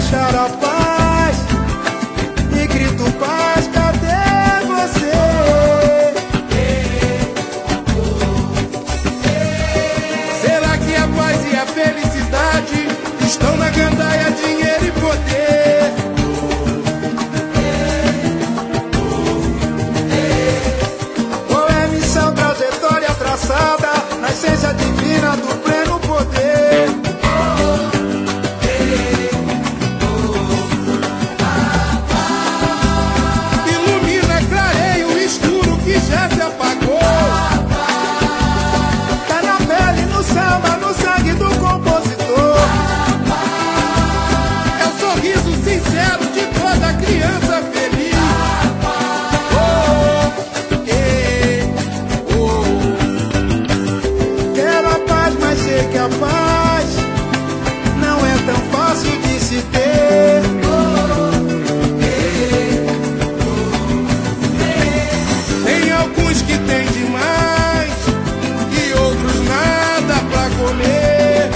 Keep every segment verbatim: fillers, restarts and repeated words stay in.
achar a paz e grito paz, cadê você? Será que a paz e a felicidade estão na gandaia, dinheiro e poder? Qual é a missão, trajetória traçada na essência divina do pleno poder? Ilumina, clareia o escuro que já se apagou. Tá na pele, no samba, no sangue do compositor. É o sorriso sincero de toda criança feliz. Oh, eh, oh. Quero a paz, mas sei que a paz não é tão fácil de se ter. Tem alguns que têm demais e outros nada pra comer.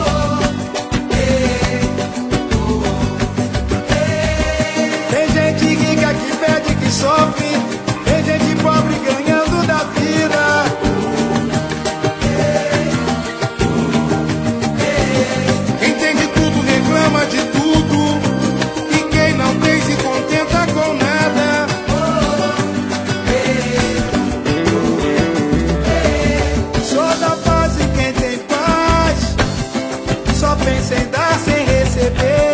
Tem gente rica que pede, que sofre. Tem gente pobre ganhando da vida. Quem tem de tudo reclama de tudo, e quem não tem se contenta com nada. Sou da paz e quem tem paz só pensa em dar sem receber.